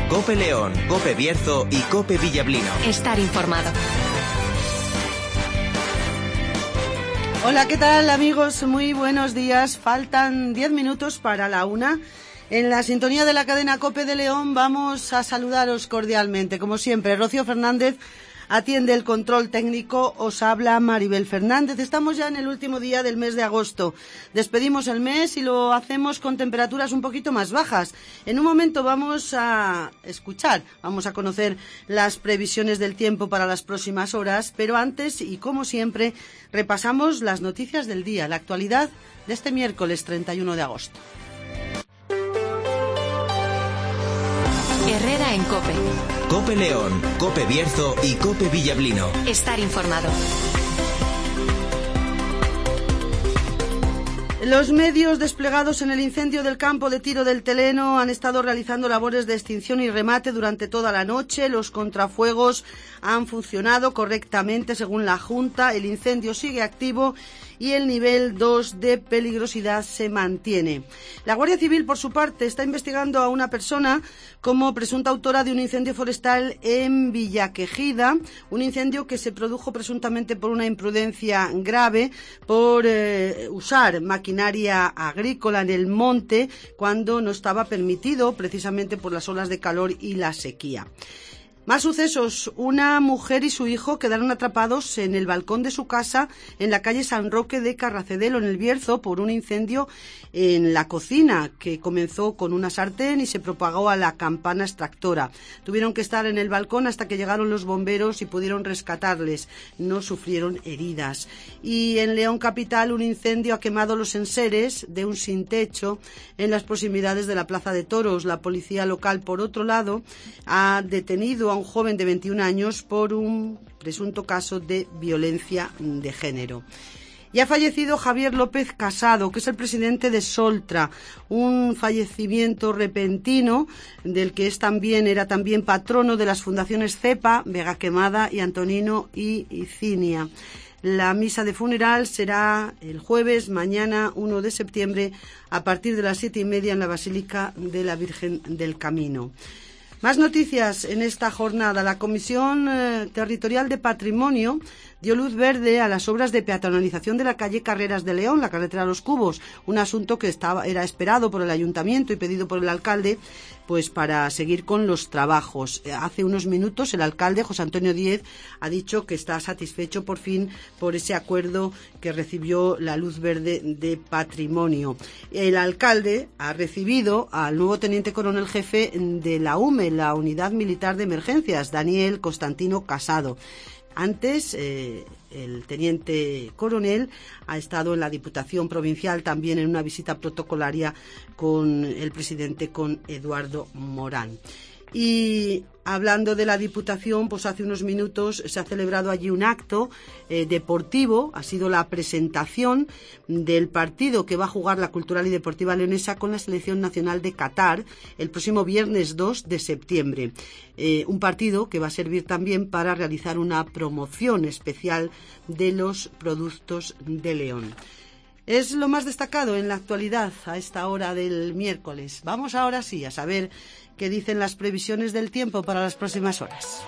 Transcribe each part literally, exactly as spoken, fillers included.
COPE León, COPE Bierzo y COPE Villablino. Estar informado. Hola, ¿qué tal, amigos? Muy buenos días. Faltan diez minutos para la una. En la sintonía de la cadena COPE de León vamos a saludaros cordialmente. Como siempre, Rocío Fernández atiende el control técnico, os habla Maribel Fernández. Estamos ya en el último día del mes de agosto. Despedimos el mes y lo hacemos con temperaturas un poquito más bajas. En un momento vamos a escuchar, vamos a conocer las previsiones del tiempo para las próximas horas, pero antes, y como siempre, repasamos las noticias del día, la actualidad de este miércoles treinta y uno de agosto. Herrera en COPE. COPE León, COPE Bierzo y COPE Villablino. Estar informado. Los medios desplegados en el incendio del campo de tiro del Teleno han estado realizando labores de extinción y remate durante toda la noche. Los contrafuegos han funcionado correctamente según la Junta. El incendio sigue activo y el nivel dos de peligrosidad se mantiene. La Guardia Civil, por su parte, está investigando a una persona como presunta autora de un incendio forestal en Villaquejida, un incendio que se produjo presuntamente por una imprudencia grave, por eh, usar maquinaria agrícola en el monte cuando no estaba permitido, precisamente por las olas de calor y la sequía. Más sucesos. Una mujer y su hijo quedaron atrapados en el balcón de su casa en la calle San Roque de Carracedelo, en el Bierzo, por un incendio en la cocina que comenzó con una sartén y se propagó a la campana extractora. Tuvieron que estar en el balcón hasta que llegaron los bomberos y pudieron rescatarles. No sufrieron heridas. Y en León Capital, un incendio ha quemado los enseres de un sin techo en las proximidades de la Plaza de Toros. La policía local, por otro lado, ha detenido a un joven de veintiún años por un presunto caso de violencia de género. Y ha fallecido Javier López Casado, que es el presidente de Soltra, un fallecimiento repentino del que es también era también patrono de las fundaciones Cepa, Vega Quemada y Antonino y Cinia. La misa de funeral será el jueves, mañana uno de septiembre, a partir de las siete y media en la Basílica de la Virgen del Camino. Más noticias en esta jornada. La Comisión eh, Territorial de Patrimonio dio luz verde a las obras de peatonalización de la calle Carreras de León, la carretera Los Cubos, un asunto que estaba, era esperado por el Ayuntamiento y pedido por el alcalde, pues para seguir con los trabajos. Hace unos minutos el alcalde, José Antonio Díez, ha dicho que está satisfecho por fin por ese acuerdo que recibió la luz verde de Patrimonio. El alcalde ha recibido al nuevo teniente coronel jefe de la U M E, la Unidad Militar de Emergencias, Daniel Constantino Casado. Antes, eh, el teniente coronel ha estado en la Diputación Provincial también en una visita protocolaria con el presidente, con Eduardo Morán. Y hablando de la Diputación, pues hace unos minutos se ha celebrado allí un acto eh, deportivo. Ha sido la presentación del partido que va a jugar la Cultural y Deportiva Leonesa con la Selección Nacional de Qatar el próximo viernes dos de septiembre. Eh, un partido que va a servir también para realizar una promoción especial de los productos de León. Es lo más destacado en la actualidad a esta hora del miércoles. Vamos ahora sí a saber qué dicen las previsiones del tiempo para las próximas horas.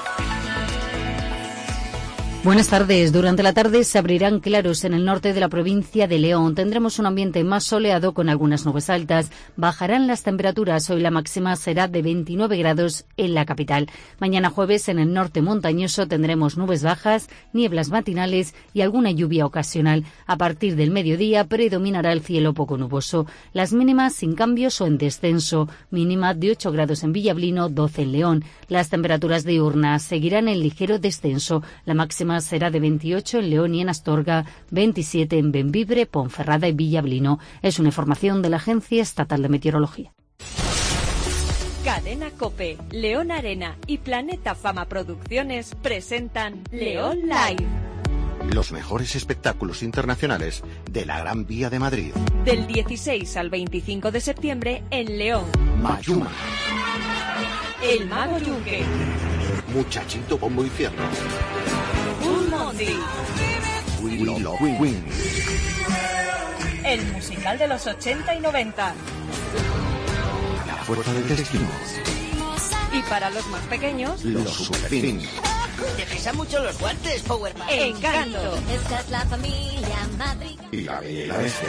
Buenas tardes. Durante la tarde se abrirán claros en el norte de la provincia de León. Tendremos un ambiente más soleado con algunas nubes altas. Bajarán las temperaturas. Hoy la máxima será de veintinueve grados en la capital. Mañana jueves en el norte montañoso tendremos nubes bajas, nieblas matinales y alguna lluvia ocasional. A partir del mediodía predominará el cielo poco nuboso. Las mínimas sin cambios o en descenso. Mínima de ocho grados en Villablino, doce en León. Las temperaturas diurnas seguirán en ligero descenso. La máxima será de veintiocho en León y en Astorga, veintisiete en Bembibre, Ponferrada y Villablino. Es una información de la Agencia Estatal de Meteorología. Cadena COPE, León Arena y Planeta Fama Producciones presentan León Live. Los mejores espectáculos internacionales de la Gran Vía de Madrid. Del dieciséis al veinticinco de septiembre en León. Mayuma. El Mago Yunque. Muchachito Bombo Infierno. Full Monty. We Love Queen. El musical de los ochenta y noventa. La fuerza del destino. Y para los más pequeños, Los Superfin. Te pesan mucho los guantes, Powerman. Encanto. Esta es la familia Madrid. Y la Bella y la Bestia.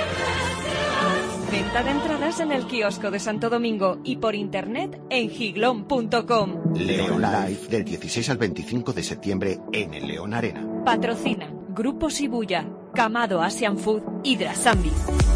Venta de entradas en el kiosco de Santo Domingo y por internet en giglón punto com. León Live del dieciséis al veinticinco de septiembre en el León Arena. Patrocina Grupo Shibuya, Kamado Asian Food y Drasambi.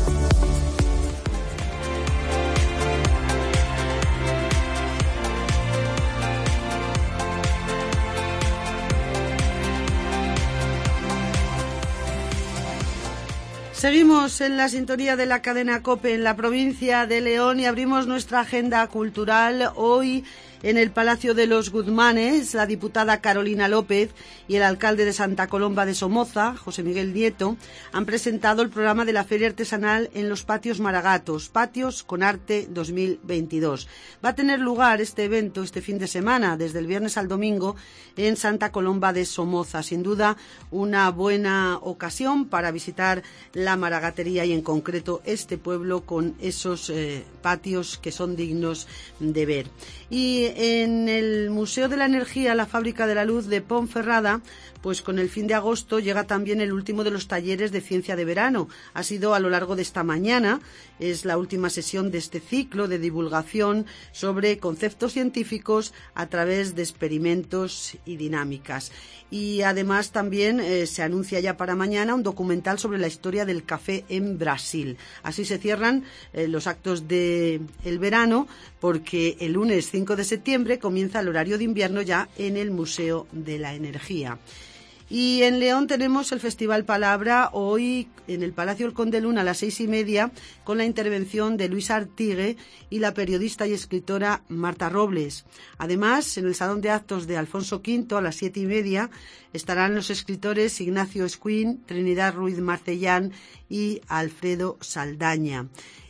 Seguimos en la sintonía de la cadena COPE en la provincia de León y abrimos nuestra agenda cultural. Hoy en el Palacio de los Guzmanes, la diputada Carolina López y el alcalde de Santa Colomba de Somoza, José Miguel Nieto, han presentado el programa de la Feria Artesanal en los Patios Maragatos, Patios con Arte dos mil veintidós. Va a tener lugar este evento este fin de semana, desde el viernes al domingo, en Santa Colomba de Somoza. Sin duda, una buena ocasión para visitar la maragatería y en concreto este pueblo con esos eh, patios que son dignos de ver. Y en el Museo de la Energía, la Fábrica de la Luz de Ponferrada, pues con el fin de agosto llega también el último de los talleres de ciencia de verano. Ha sido a lo largo de esta mañana, es la última sesión de este ciclo de divulgación sobre conceptos científicos a través de experimentos y dinámicas. Y además también eh, se anuncia ya para mañana un documental sobre la historia del café en Brasil. Así se cierran eh, los actos de el verano, porque el lunes cinco de septiembre comienza el horario de invierno ya en el Museo de la Energía. Y en León tenemos el Festival Palabra, hoy en el Palacio El Conde Luna a las seis y media, con la intervención de Luis Artigue y la periodista y escritora Marta Robles. Además, en el Salón de Actos de Alfonso Quinto a las siete y media estarán los escritores Ignacio Escuín, Trinidad Ruiz Marcellán y Alfredo Saldaña.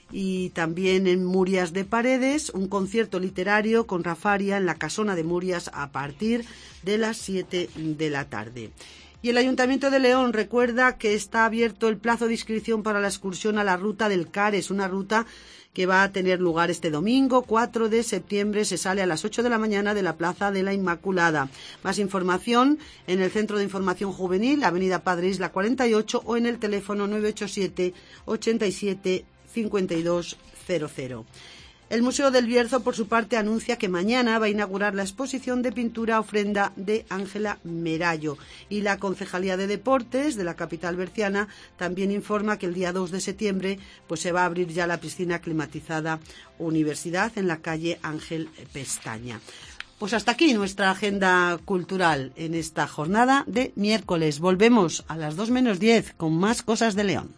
Y también en Murias de Paredes, un concierto literario con Rafaria en la Casona de Murias a partir de las siete de la tarde. Y el Ayuntamiento de León recuerda que está abierto el plazo de inscripción para la excursión a la Ruta del Cares, una ruta que va a tener lugar este domingo, cuatro de septiembre. Se sale a las ocho de la mañana de la Plaza de la Inmaculada. Más información en el Centro de Información Juvenil, Avenida Padre Isla cuarenta y ocho, o en el teléfono nueve ocho siete, ochenta y siete, cincuenta y dos cero cero. El Museo del Bierzo, por su parte, anuncia que mañana va a inaugurar la exposición de pintura Ofrenda de Ángela Merallo. Y la Concejalía de Deportes de la capital berciana también informa que el día dos de septiembre pues se va a abrir ya la piscina climatizada Universidad en la calle Ángel Pestaña. Pues hasta aquí nuestra agenda cultural en esta jornada de miércoles. Volvemos a las dos menos diez con más cosas de León.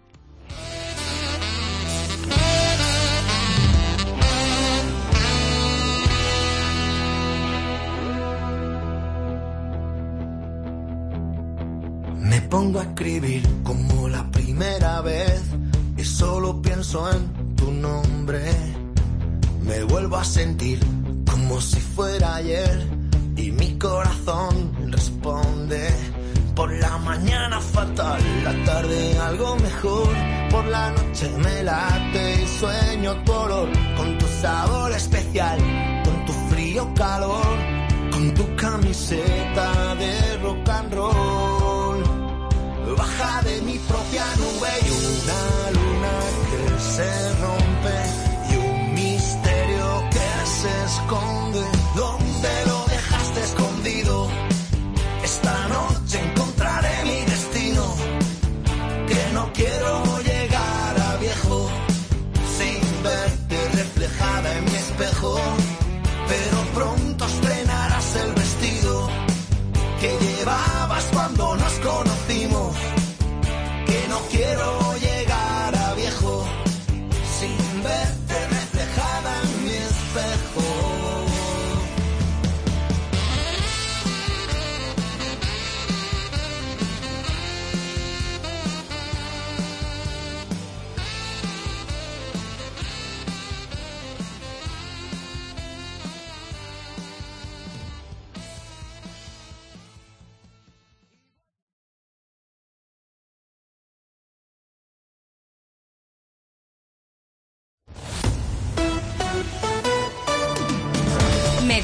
Me pongo a escribir como la primera vez y solo pienso en tu nombre. Me vuelvo a sentir como si fuera ayer y mi corazón responde. Por la mañana fatal, la tarde algo mejor. Por la noche me late y sueño tu olor, con tu sabor especial, con tu frío calor, con tu camiseta de rock and roll. Baja de mi propia nube y una luna que se rompe y un misterio que se esconde. ¿Dónde lo dejaste escondido? Esta noche encontraré mi destino, que no quiero llegar a viejo sin verte reflejada en mi espejo. Pero pronto estrenarás el vestido que llevabas cuando nos conocimos, que no quiero llegar a viejo sin ver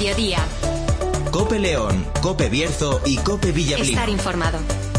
mediodía. COPE León, COPE Bierzo y COPE Villablin. Estar informado.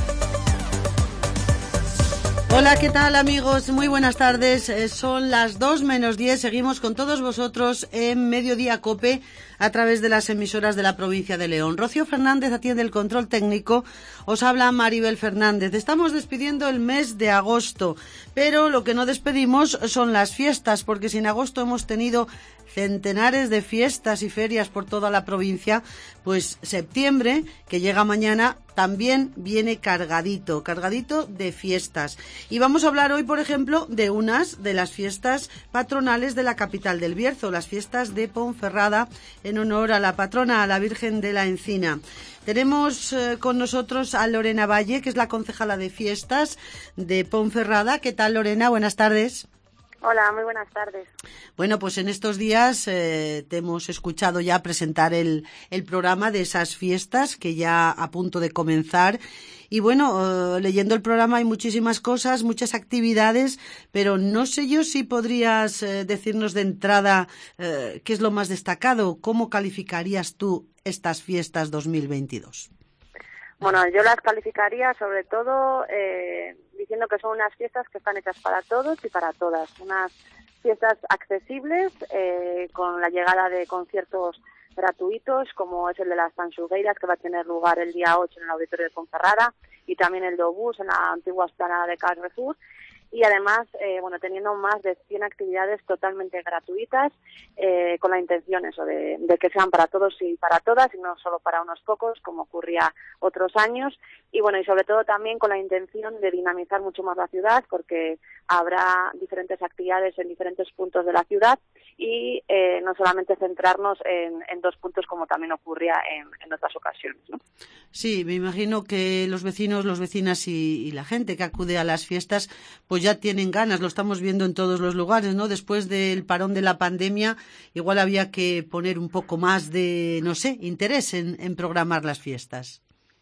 Hola, ¿qué tal, amigos? Muy buenas tardes. Eh, son las dos menos diez. Seguimos con todos vosotros en Mediodía COPE a través de las emisoras de la provincia de León. Rocío Fernández atiende el control técnico. Os habla Maribel Fernández. Estamos despidiendo el mes de agosto, pero lo que no despedimos son las fiestas, porque si en agosto hemos tenido centenares de fiestas y ferias por toda la provincia, pues septiembre, que llega mañana, también viene cargadito, cargadito de fiestas. Y vamos a hablar hoy, por ejemplo, de unas de las fiestas patronales de la capital del Bierzo, las fiestas de Ponferrada, en honor a la patrona, a la Virgen de la Encina. Tenemos eh, con nosotros a Lorena Valle, que es la concejala de fiestas de Ponferrada. ¿Qué tal, Lorena? Buenas tardes. Hola, muy buenas tardes. Bueno, pues en estos días eh, te hemos escuchado ya presentar el, el programa de esas fiestas que ya a punto de comenzar. Y bueno, eh, leyendo el programa hay muchísimas cosas, muchas actividades, pero no sé yo si podrías eh, decirnos de entrada eh, qué es lo más destacado. ¿Cómo calificarías tú estas fiestas dos mil veintidós? Bueno, yo las calificaría sobre todo eh, diciendo que son unas fiestas que están hechas para todos y para todas. Unas fiestas accesibles eh, con la llegada de conciertos gratuitos, como es el de las Tanxugueiras, que va a tener lugar el día ocho en el Auditorio de Ponferrada, y también el de Obús en la antigua esplanada de Carrefour. Y además, eh, bueno, teniendo más de cien actividades totalmente gratuitas, eh, con la intención eso de, de que sean para todos y para todas, y no solo para unos pocos, como ocurría otros años. Y bueno, y sobre todo también con la intención de dinamizar mucho más la ciudad, porque habrá diferentes actividades en diferentes puntos de la ciudad, y eh, no solamente centrarnos en, en dos puntos como también ocurría en, en otras ocasiones, ¿no? Sí, me imagino que los vecinos, los vecinas y, y la gente que acude a las fiestas pues ya tienen ganas, lo estamos viendo en todos los lugares, ¿no? Después del parón de la pandemia, igual había que poner un poco más de, no sé, interés en, en programar las fiestas.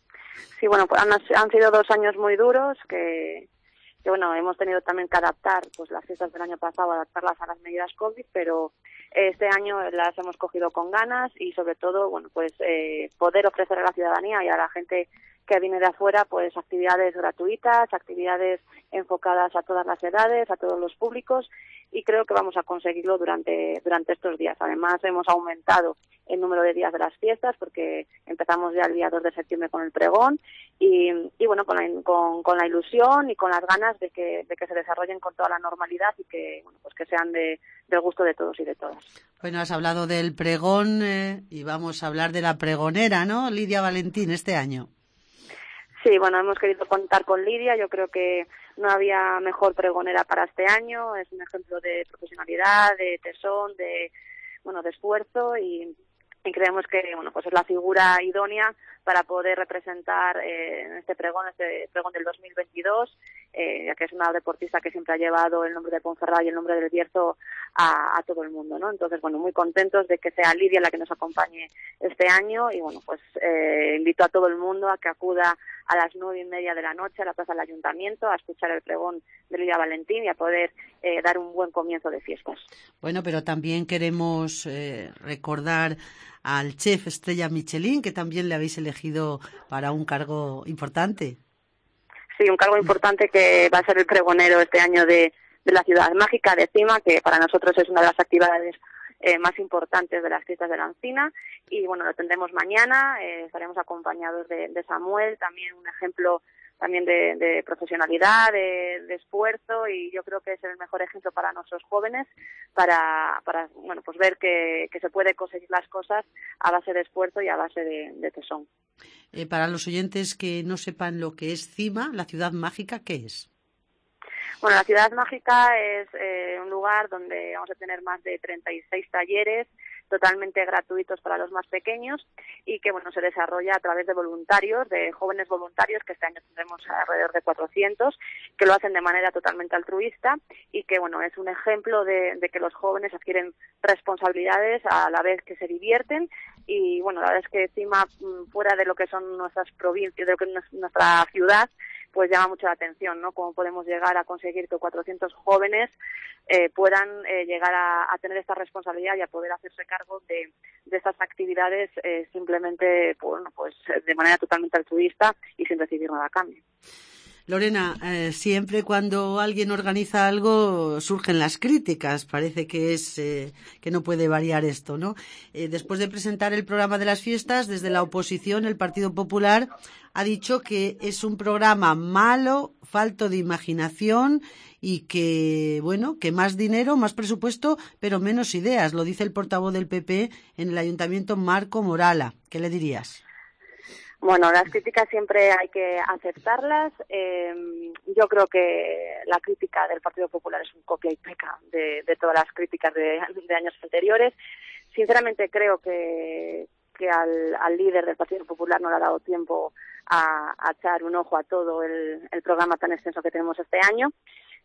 Sí, bueno, pues han, han sido dos años muy duros que... que bueno, hemos tenido también que adaptar pues las fiestas del año pasado, adaptarlas a las medidas COVID, pero este año las hemos cogido con ganas y sobre todo, bueno, pues eh, poder ofrecer a la ciudadanía y a la gente que viene de afuera, pues actividades gratuitas, actividades enfocadas a todas las edades, a todos los públicos, y creo que vamos a conseguirlo durante durante estos días. Además, hemos aumentado el número de días de las fiestas porque empezamos ya el día dos de septiembre con el pregón y, y bueno, con la, con, con la ilusión y con las ganas de que, de que se desarrollen con toda la normalidad y que, bueno, pues que sean de, del gusto de todos y de todas. Bueno, has hablado del pregón eh, y vamos a hablar de la pregonera, ¿no? Lidia Valentín, este año. Sí, bueno, hemos querido contar con Lidia. Yo creo que no había mejor pregonera para este año. Es un ejemplo de profesionalidad, de tesón, de bueno, de esfuerzo y, y creemos que bueno, pues es la figura idónea para poder representar eh, en este pregón, este pregón del dos mil veintidós, eh, ya que es una deportista que siempre ha llevado el nombre de Ponferrada y el nombre del Bierzo a, a todo el mundo, ¿no? Entonces, bueno, muy contentos de que sea Lidia la que nos acompañe este año y, bueno, pues eh, invito a todo el mundo a que acuda a las nueve y media de la noche a la plaza del Ayuntamiento a escuchar el pregón de Lidia Valentín y a poder eh, dar un buen comienzo de fiestas. Bueno, pero también queremos eh, recordar al chef Estrella Michelin, que también le habéis elegido para un cargo importante. Sí, un cargo importante que va a ser el pregonero este año de, de la Ciudad Mágica de Cima, que para nosotros es una de las actividades eh, más importantes de las fiestas de la Encina. Y bueno, lo tendremos mañana, eh, estaremos acompañados de, de Samuel, también un ejemplo también de, de profesionalidad, de, de esfuerzo, y yo creo que es el mejor ejemplo para nuestros jóvenes para, para bueno, pues ver que, que se puede conseguir las cosas a base de esfuerzo y a base de, de tesón. Eh, para los oyentes que no sepan lo que es Cima, la Ciudad Mágica, ¿qué es? Bueno, la Ciudad Mágica es eh, un lugar donde vamos a tener más de treinta y seis talleres totalmente gratuitos para los más pequeños y que bueno se desarrolla a través de voluntarios, de jóvenes voluntarios, que este año tendremos alrededor de cuatrocientos, que lo hacen de manera totalmente altruista y que bueno es un ejemplo de, de que los jóvenes adquieren responsabilidades a la vez que se divierten. Y bueno, la verdad es que encima, fuera de lo que son nuestras provincias, de lo que es nuestra ciudad, pues llama mucho la atención, ¿no? Cómo podemos llegar a conseguir que cuatrocientos jóvenes eh, puedan eh, llegar a, a tener esta responsabilidad y a poder hacerse cargo de, de estas actividades eh, simplemente, bueno, pues de manera totalmente altruista y sin recibir nada a cambio. Lorena, eh, siempre cuando alguien organiza algo surgen las críticas. Parece que es eh, que no puede variar esto, ¿no? Eh, después de presentar el programa de las fiestas, desde la oposición, el Partido Popular ha dicho que es un programa malo, falto de imaginación y que, bueno, que más dinero, más presupuesto, pero menos ideas. Lo dice el portavoz del P P en el Ayuntamiento, Marco Morala. ¿Qué le dirías? Bueno, las críticas siempre hay que aceptarlas. Eh, yo creo que la crítica del Partido Popular es un copia y peca de, de todas las críticas de, de años anteriores. Sinceramente creo que, que al, al líder del Partido Popular no le ha dado tiempo a, a echar un ojo a todo el, el programa tan extenso que tenemos este año.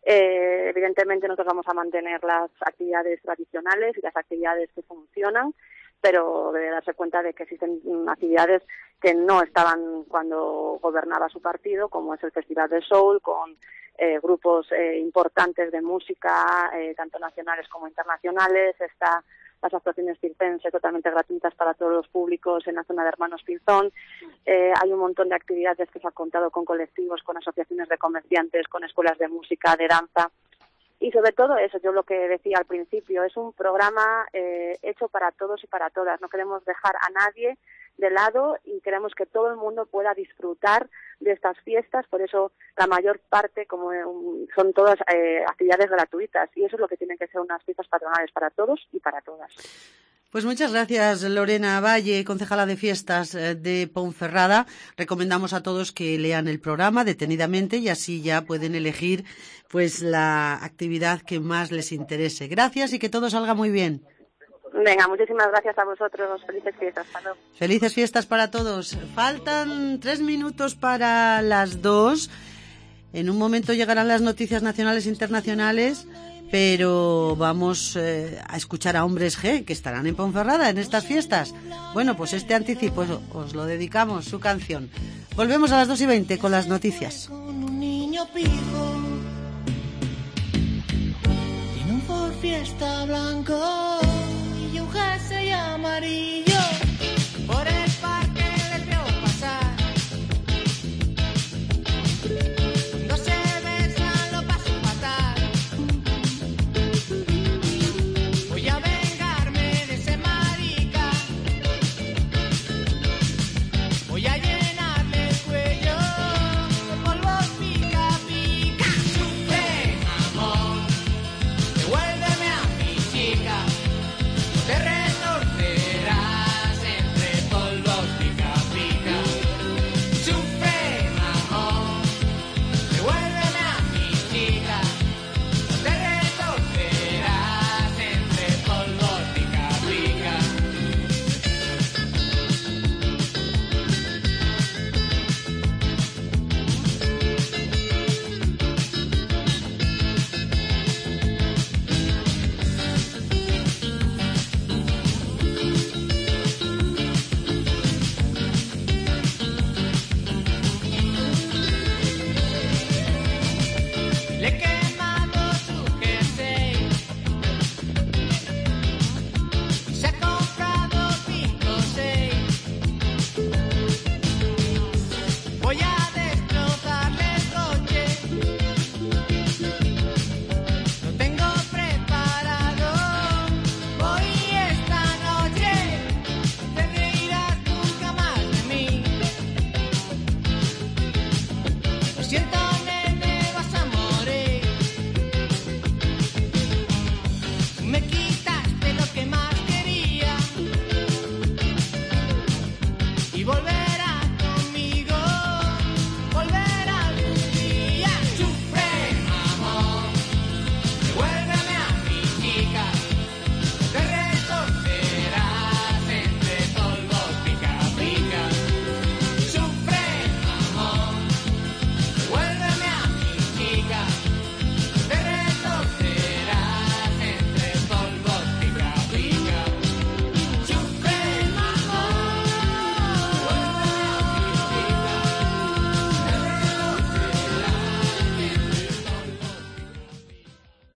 Eh, evidentemente nosotros vamos a mantener las actividades tradicionales y las actividades que funcionan, pero debe darse cuenta de que existen actividades que no estaban cuando gobernaba su partido, como es el Festival de Soul, con eh, grupos eh, importantes de música, eh, tanto nacionales como internacionales. Está las actuaciones circenses totalmente gratuitas para todos los públicos en la zona de Hermanos Pinzón. Eh, hay un montón de actividades que se han contado con colectivos, con asociaciones de comerciantes, con escuelas de música, de danza. Y sobre todo eso, yo lo que decía al principio, es un programa eh, hecho para todos y para todas. No queremos dejar a nadie de lado y queremos que todo el mundo pueda disfrutar de estas fiestas. Por eso la mayor parte como um, son todas eh, actividades gratuitas, y eso es lo que tienen que ser unas fiestas patronales para todos y para todas. Pues muchas gracias, Lorena Valle, concejala de fiestas de Ponferrada. Recomendamos a todos que lean el programa detenidamente y así ya pueden elegir pues la actividad que más les interese. Gracias y que todo salga muy bien. Venga, muchísimas gracias a vosotros. Felices fiestas. Hasta luego. Felices fiestas para todos. Faltan tres minutos para las dos. En un momento llegarán las noticias nacionales e internacionales, pero vamos eh, a escuchar a Hombres G, que estarán en Ponferrada en estas fiestas. Bueno, pues este anticipo os lo dedicamos, su canción. Volvemos a las dos y veinte con las noticias. Con un niño pijo, tiene un Ford Fiesta blanco.